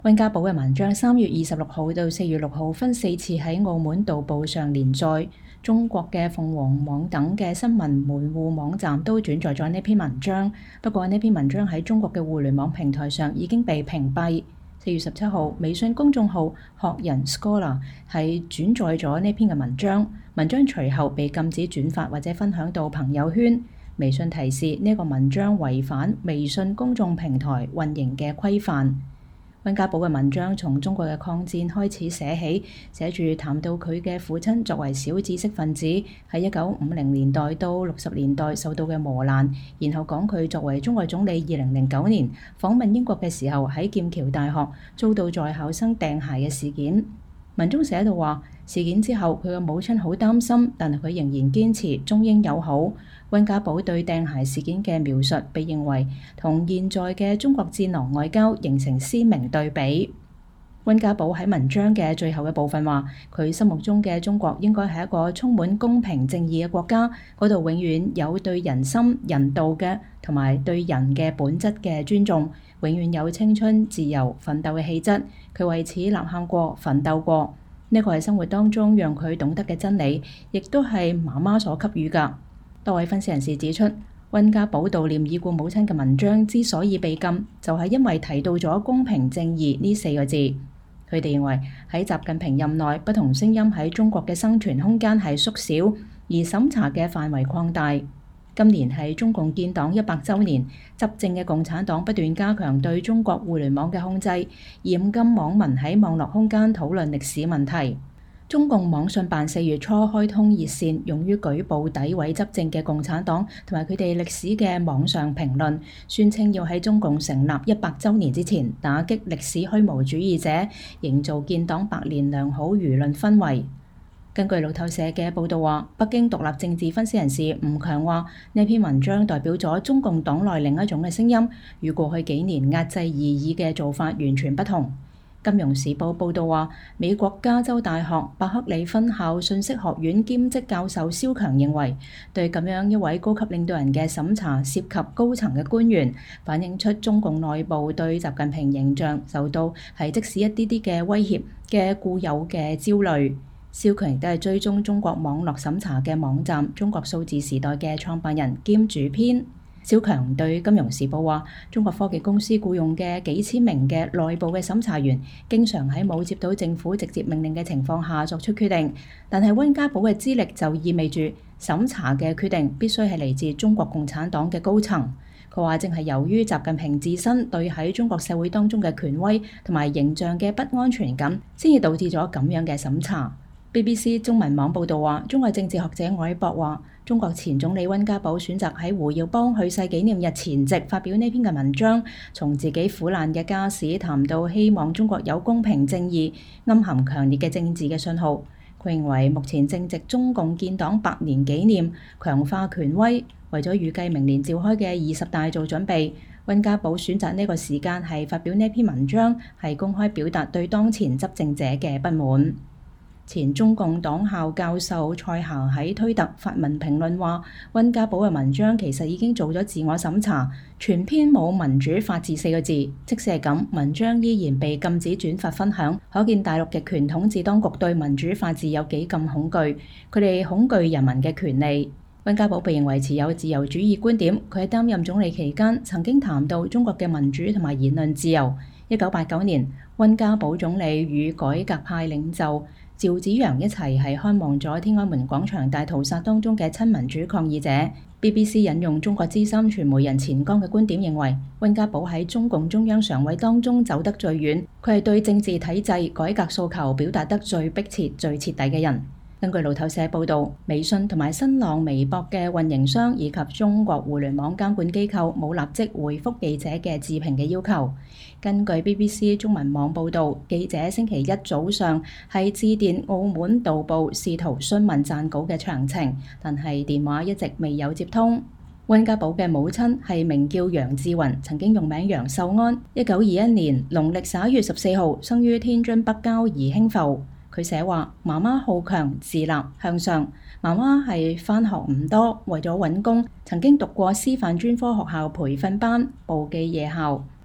溫家寶嘅文章3月26號到4月6號分4次喺澳門導報上連載，中國嘅鳳凰網等嘅新聞門戶網站都轉載咗呢篇文章。不過呢篇文章喺中國嘅互聯網平台上已經被屏蔽。4月17號，微信公眾號學人 Scholar 係轉載咗呢篇嘅文章，文章隨後被禁止轉發或者分享到朋友圈。微信提示呢個文章違反微信公眾平台運營嘅規範。溫家寶嘅文章從中國嘅抗戰開始寫起，寫住談到佢嘅父親作為小知識分子喺1950年代到60年代受到嘅磨難，然後講佢作為中國總理2009年訪問英國嘅時候喺劍橋大學遭到在校生掟鞋嘅事件。文中寫到話，事件之後佢嘅母親好擔心，但係佢仍然堅持中英友好。溫家寶對掟鞋事件嘅描述被認為同現在嘅中國戰狼外交形成鮮明對比。溫家寶喺文章嘅最後嘅部分話，佢心目中嘅中國應該係一個充滿公平正義嘅國家，嗰度永遠有對人心人道嘅同埋對人嘅本質嘅尊重，永遠有青春自由奮鬥嘅氣質。佢為此吶喊過奮鬥過，呢個係生活當中讓佢懂得嘅真理，亦都係媽媽所給予㗎。多位分析人士指出，溫家寶悼念已故母親嘅文章之所以被禁，就係因為提到咗公平正義呢4個字。佢哋認為喺習近平任內，不同聲音喺中國嘅生存空間係縮小，而審查嘅範圍擴大。今年係中共建黨100週年，執政嘅共產黨不斷加強對中國互聯網嘅控制，嚴禁網民喺網絡空間討論歷史問題。中共網信辦4月初開通熱線，用於舉報詆毀執政嘅共產黨同埋佢哋歷史嘅網上評論，宣稱要喺中共成立100週年之前打擊歷史虛無主義者，營造建黨100年良好輿論氛圍。根據路透社嘅報導話，北京獨立政治分析人士吳強話，呢篇文章代表咗中共黨內另一種嘅聲音，與過去幾年壓制異議嘅做法完全不同。金融時報報導話，美國加州大學伯克利分校信息學院兼職教授蕭強認為，對咁樣一位高級領導人嘅審查涉及高層嘅官員，反映出中共內部對習近平形象受到係即使一啲啲嘅威脅嘅固有嘅焦慮。蕭強亦都係追蹤中國網絡審查嘅網站中國數字時代嘅創辦人兼主編。蕭強對《金融時報》話，中國科技公司僱用嘅幾千名嘅內部嘅審查員，經常喺冇接到政府直接命令嘅情況下作出決定。但係溫家寶嘅資歷就意味住審查嘅決定必須係嚟自中國共產黨嘅高層。佢話正係由於習近平自身對喺中國社會當中嘅權威同埋形象嘅不安全感，先至導致咗咁樣嘅審查。BBC 中文網報導話，中國政治學者韋博話，中國前總理溫家寶選擇喺胡耀邦去世紀念日前夕發表呢篇嘅文章，從自己苦難嘅家史談到希望中國有公平正義，暗含強烈嘅政治嘅信號。佢認為目前正值中共建黨100年紀念，強化權威，為咗預計明年召開嘅20大做準備。溫家寶選擇呢個時間係發表呢篇文章，係公開表達對當前執政者嘅不滿。前中共黨校教授蔡霞喺推特發文評論話，溫家寶嘅文章其實已經做咗自我審查，全篇冇民主法治4個字，即使係咁，文章依然被禁止轉發分享，可見大陸極權統治當局對民主法治有幾咁恐懼，佢哋恐懼人民嘅權利。溫家寶被認為持有自由主義觀點，佢喺擔任總理期間曾經談到中國嘅民主同埋言論自由。1989年，溫家寶總理與改革派領袖趙紫陽一齊係看望咗天安門廣場大屠殺當中嘅親民主抗議者。BBC 引用中國資深傳媒人錢剛嘅觀點認為，溫家寶喺中共中央常委當中走得最遠，佢係對政治體制改革訴求表達得最迫切、最徹底嘅人。根據路透社報導，微信同埋新浪微博嘅運營商以及中國互聯網監管機構冇立即回覆記者嘅置評嘅要求。根據 BBC 中文網報導，記者星期一早上係致電澳門導報，試圖詢問撰稿嘅詳情，但係電話一直未有接通。溫家寶嘅母親係名叫楊志雲，曾經用名楊秀安。1921年農曆11月14號生於天津北郊宜興埠。佢寫話：媽媽好強、自立、向上。媽媽係返學唔多，為咗揾工，曾經讀過師範專科學校培訓班，報記夜校。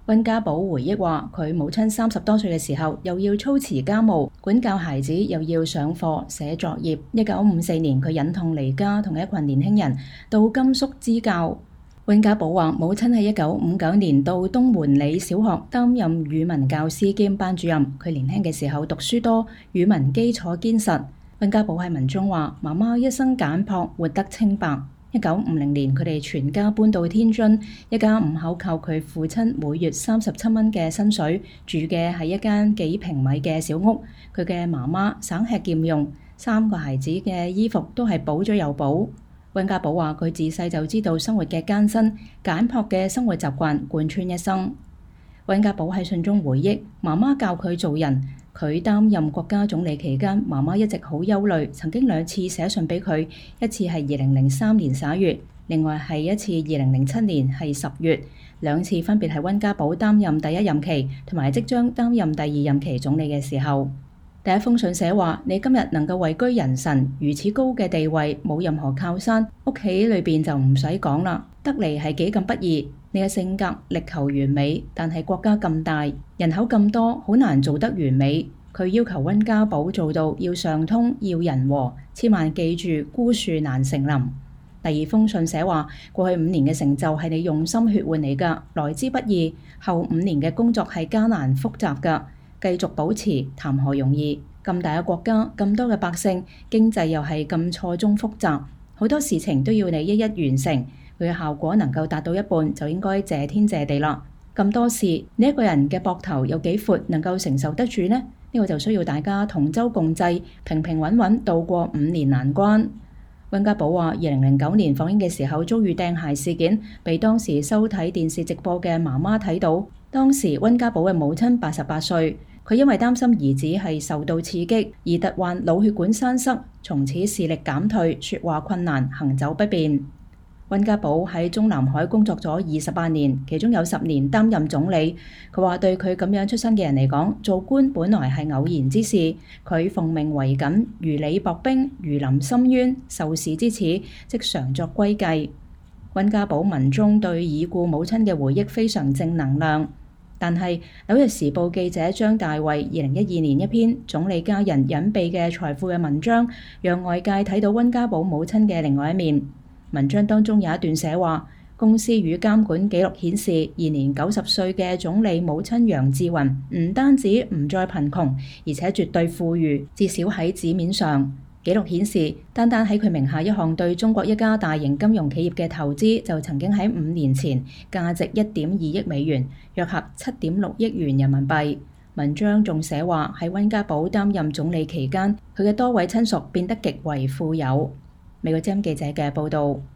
溫家寶回憶話：佢母親30多歲嘅時候，又要操持家務、管教孩子，又要上課、寫作業。1954年，佢忍痛離家，同一群年輕人到甘肅支教。溫家寶話：母親喺1959年到東門里小學擔任語文教師兼班主任。佢年輕嘅時候讀書多，語文基礎堅實。溫家寶喺文中話：媽媽一生簡樸，活得清白。1950年，佢哋全家搬到天津，一家5口靠佢父親每月37蚊嘅薪水，住嘅係一間幾平米嘅小屋。佢嘅媽媽省吃儉用，3個孩子嘅衣服都係補咗又補。溫家寶話：佢自細就知道生活嘅艱辛，簡樸嘅生活習慣貫穿一生。溫家寶喺信中回憶，媽媽教佢做人。佢擔任國家總理期間，媽媽一直好憂慮，曾經2次寫信俾佢，一次係2003年11月，另外係一次2007年係10月，2次分別係溫家寶擔任第1任期同埋即將擔任第2任期總理嘅時候。第一封信寫話：你今日能夠位居人臣，如此高嘅地位，冇任何靠山，屋企裏邊就唔使講啦，得嚟係幾咁不易。你嘅性格力求完美，但係國家咁大，人口咁多，好難做得完美。佢要求溫家寶做到要上通，要人和，千萬記住孤樹難成林。第2封信寫話：過去5年嘅成就係你用心血換嚟㗎，來之不易。後5年嘅工作係艱難複雜㗎，繼續保持談何容易？咁大嘅國家，咁多嘅百姓，經濟又係咁錯綜複雜，好多事情都要你一一完成。佢嘅效果能夠達到一半，就應該謝天謝地啦。咁多事，你一個人嘅膊頭有幾闊，能夠承受得住呢？呢個就需要大家同舟共濟，平平穩穩渡過5年難關。溫家寶話：2009年放映嘅時候遭遇掟鞋事件，被當時收睇電視直播嘅媽媽睇到。當時溫家寶嘅母親88歲，佢因為擔心兒子係受到刺激而突患腦血管栓塞，從此視力減退，說話困難，行走不便。溫家寶喺中南海工作咗28年，其中有10年擔任總理。佢話對佢咁樣出身嘅人嚟講，做官本來係偶然之事。佢奉命為緊，如履薄冰，如臨深淵，受事之始，即常作歸計。溫家寶文中對已故母親嘅回憶非常正能量。但係《紐約時報》記者張大衛2012年一篇總理家人隱秘嘅財富嘅文章，讓外界睇到溫家寶母親嘅另外一面。文章當中有一段寫話：公司與監管記錄顯示，現年90歲嘅總理母親楊志雲唔單止唔再貧窮，而且絕對富裕，至少喺紙面上。記錄顯示，單單喺佢名下一項對中國一家大型金融企業嘅投資，就曾經喺5年前價值1.2億美元，約合7.6億元人民幣。文章仲寫話喺溫家寶擔任總理期間，佢嘅多位親屬變得極為富有。美國之音記者嘅報道。